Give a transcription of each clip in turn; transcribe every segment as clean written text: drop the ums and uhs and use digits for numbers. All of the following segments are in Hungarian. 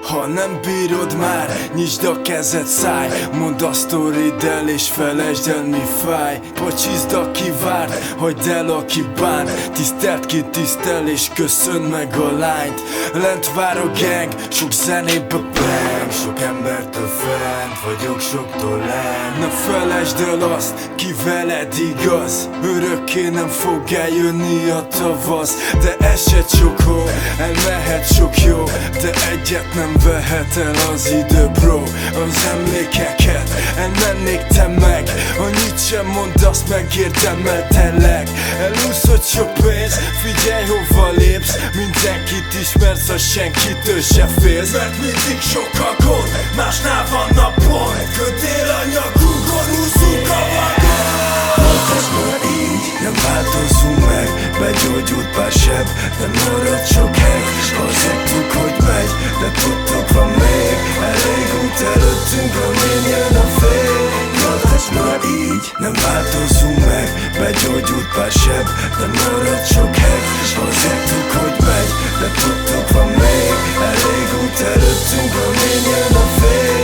Ha nem bírod már, nyisd a kezed, szállj. Mondd a sztorid el és felejtsd el, mi fáj. Bocsizd, aki várt, hagyd el, aki bán. Tisztelt, ki tisztel és köszön meg a lányt. Lent vár a gang, sok zenébe bang. Sok embertől fent, vagyok soktól lent. Ne felejtsd el azt, ki veled igaz. Örökké nem fog eljönni a tavasz. De esett sok hó, elmehet sok jó, de egyet nem vehet el az idő, bro. Az emlékeket elmennék te meg. Annyit sem mondasz, megérdemeltelek. Elúszod sok pénz, figyelj hova lépsz. Mindenkit ismersz, a senkitől se félsz. Mert mindig sok a gond, másnál van a pont. Kötél a nyakunkon, úszunk a vagon. Ez már így, nem változunk meg. Begyógyult pár seb, de marad sok hely. Hazudtuk, hogy megy, de tudtuk, van még elég út előttünk, amin jön a fény. Ez már így, nem változunk meg. Begyógyult pár seb, de marad sok hely. Hazudtuk, hogy megy, de tudtuk, van még elég út előttünk, amin jön a fény.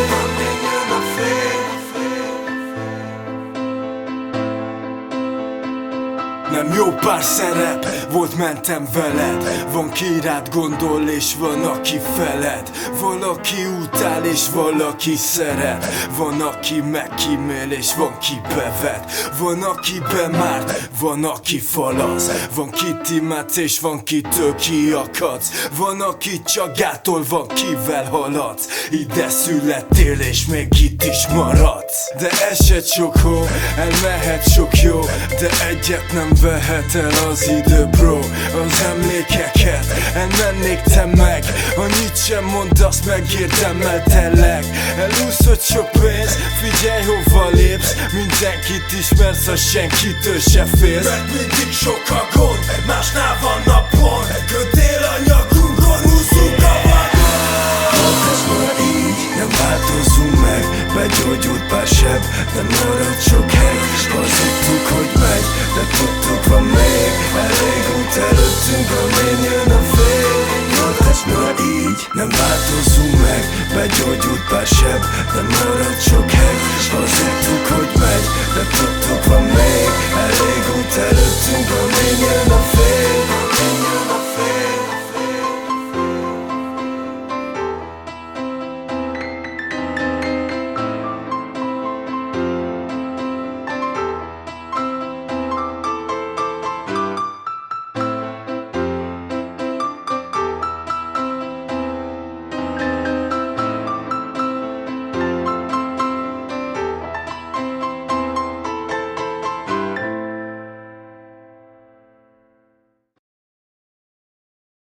Nem jó pár szerep, volt mentem veled. Van ki rád gondol és van aki feled. Valaki utál és valaki szeret. Van aki megkímél és van ki bevet. Van aki bemárt, van aki falaz. Van kit imádsz és van kitől kiakadsz. Van aki csak gátol, van kivel haladsz. Ide születtél és még itt is maradsz. De esett sok hó, elmehet sok jó, de egyet nem vehet el az idő, bro. Az emlékeket elmennék te meg. Annyit sem mondasz, megérdemeltelek. Elúszod sok pénz, figyelj hova lépsz. Mindenkit ismersz, a senkitől se félsz. Mert mindig sok a gond, másnál van a pont. Kötél a nyakunkon, úszunk a vagon. Ez már így, nem változunk meg. Begyógyult pár seb, de marad sok hely. Hazudtuk, hogy megy, de tudtuk, van még elég út előttünk, amin jön a fény. Ez már így, nem változunk meg. Begyógyult pár seb, de marad sok